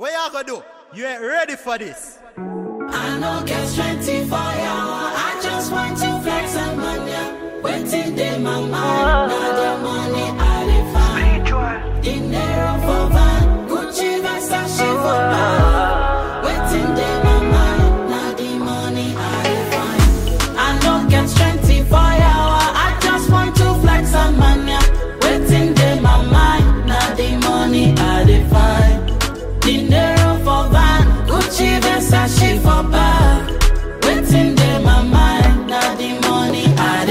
What y'all gonna do? You ain't ready for this. I know get strength for you. I just want to flex some money. Waiting in my mind. Now the money I define. Dinero for van. Gucci Versace for bag. Waiting in my mind. Now the money I define. I know get strength for you. I just want to flex some money. Waiting in my mind. Now the money I define. Dinero for van, Gucci Versace for bag. Waiting in my mind, now the money I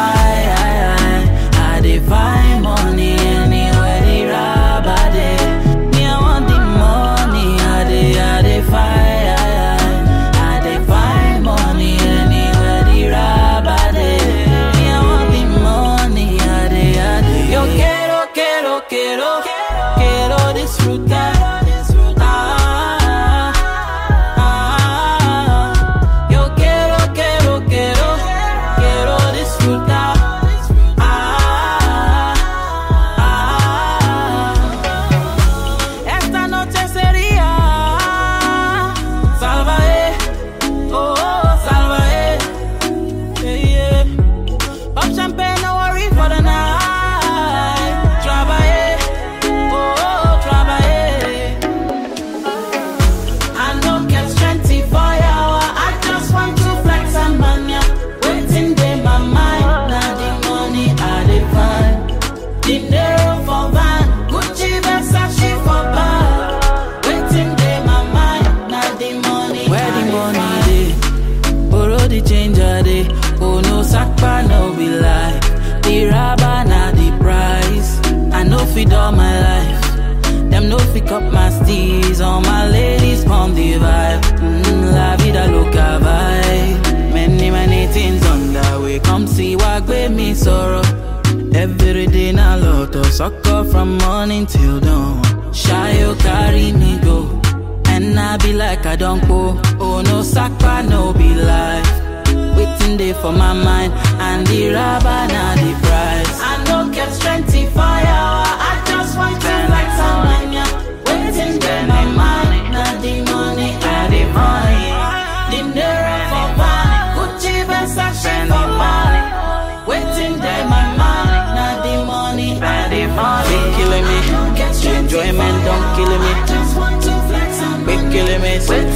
define money anywhere the robber dey. Me I want the money, I define money anywhere the robber dey. Me I want the money, Yo quiero disfrutar. Feed all my life. Them no pick up my steez. All my ladies pump the vibe. La vida loca vibe. Many things on the way. Come see what gave me sorrow. Every day na lotto. Sucker from morning till dawn. Shy you carry me go. And I be like I don't go. Oh no sakpa no be life. Waiting there for my mind. And the rubber na the price. I don't get strength for you. I just want to like some money. Waiting in my mind. Now the money I define. Dinero for money. Gucci Versace for money. Waiting in my mind. Now the money I define. They killing me. Enjoyment don't killing me. I just want to flex some money. Killing me.